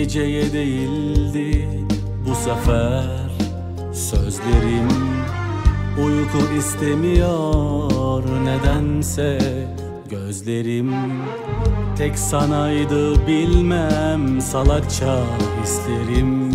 Geceye değildi bu sefer sözlerim. Uyku istemiyor nedense gözlerim. Tek sanaydı bilmem salakça hislerim.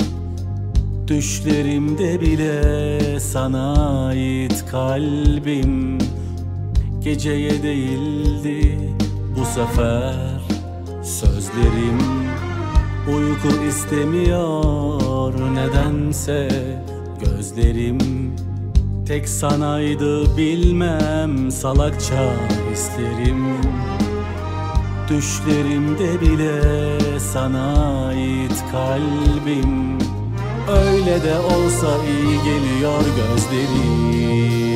Düşlerimde bile sana ait kalbim. Geceye değildi bu sefer sözlerim. Uyku istemiyor nedense gözlerim. Tek sanaydı bilmem salakça hislerim. Düşlerimde bile sana ait kalbim. Öyle de olsa iyi geliyor gözlerim.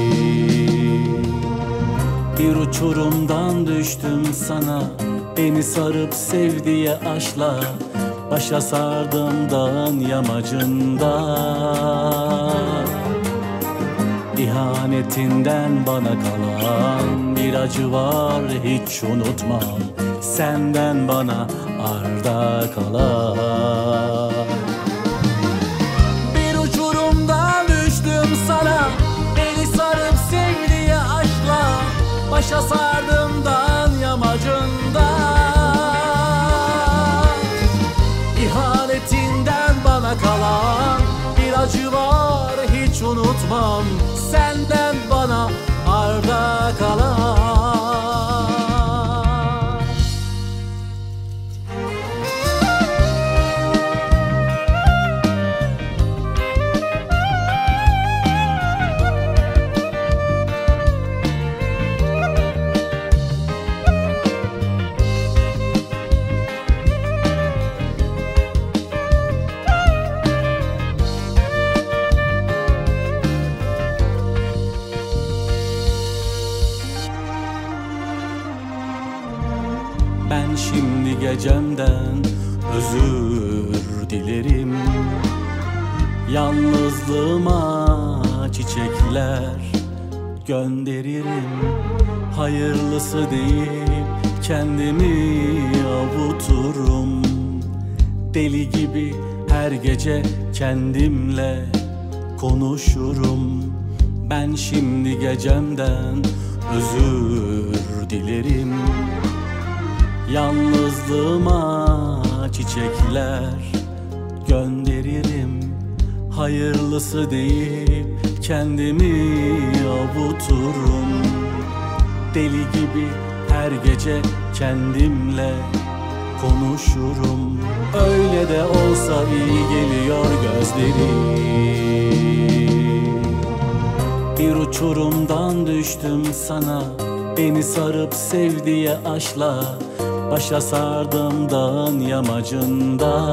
Bir uçurumdan düştüm sana, beni sarıp sevdiği aşkla. Başa sardım dağın yamacında. İhanetinden bana kalan bir acı var, hiç unutmam. Senden bana arda kalan. Bir uçurumdan düştüm sana, beni sarıp sevdiği aşkla. Başa sardım dağın yamacında. İhanetinden bana kalan bir acı var, hiç unutmam. Senden bana arda kalan. Ben şimdi gecemden özür dilerim. Yalnızlığıma çiçekler gönderirim. Hayırlısı deyip kendimi avuturum. Deli gibi her gece kendimle konuşurum. Ben şimdi gecemden özür dilerim. Yalnızlığıma çiçekler gönderirim. Hayırlısı deyip kendimi avuturum. Deli gibi her gece kendimle konuşurum. Öyle de olsa iyi geliyor gözlerim. Bir uçurumdan düştüm sana, beni sarıp sevdiği aşkla. Başa sardım dağın yamacında.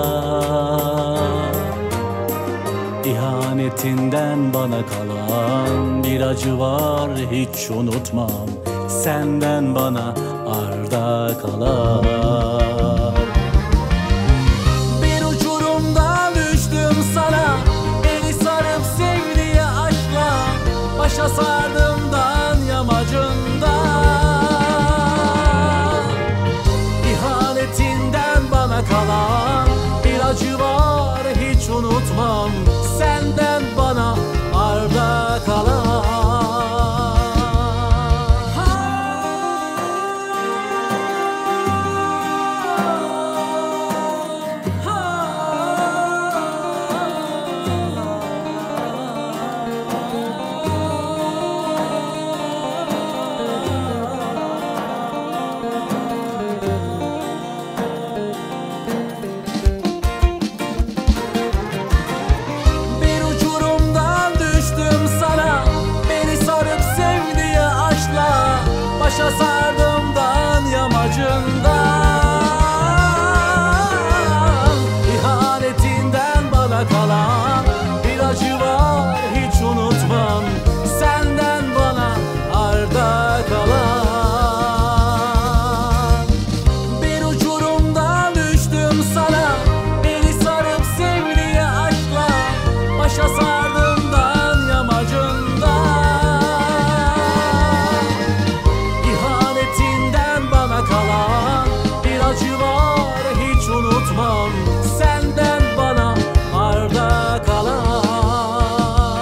İhanetinden bana kalan bir acı var, hiç unutmam. Senden bana arda kalan. Bir uçurumdan düştüm sana, beni sarıp sevdiği aşkla. Başa sardım dağın yamacında. Kalan bir acı var, hiç unutmam. Senden bana arda kalan.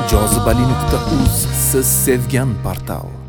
Jozibali.uz siz sevgan portal.